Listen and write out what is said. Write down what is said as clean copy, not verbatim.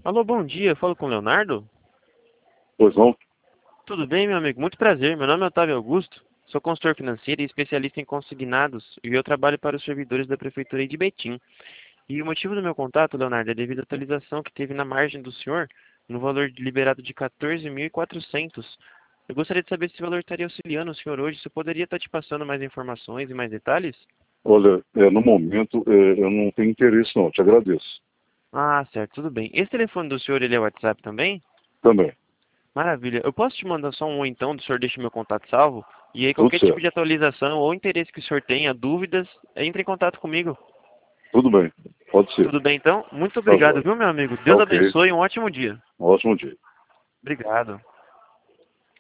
Alô, bom dia. Eu falo com o Leonardo? Pois não? Tudo bem, meu amigo? Muito prazer. Meu nome é Otávio Augusto. Sou consultor financeiro e especialista em consignados e eu trabalho para os servidores da Prefeitura aí de Betim. E o motivo do meu contato, Leonardo, é devido à atualização que teve na margem do senhor no valor liberado de 14.400. Eu gostaria de saber se esse valor estaria auxiliando o senhor hoje. Se eu poderia estar te passando mais informações e mais detalhes? Olha, no momento eu não tenho interesse não, te agradeço. Ah, certo, tudo bem. Esse telefone do senhor, ele é WhatsApp também? Também, Maravilha. Eu posso te mandar só um ou então, do senhor deixa meu contato salvo? E aí tudo qualquer tipo de certo, atualização ou interesse que o senhor tenha, dúvidas, entre em contato comigo. tudo bem, pode ser, Tudo bem então? Muito tá obrigado, jóia. viu, meu amigo? Tá Deus ok, abençoe e um ótimo dia. um ótimo dia. Obrigado.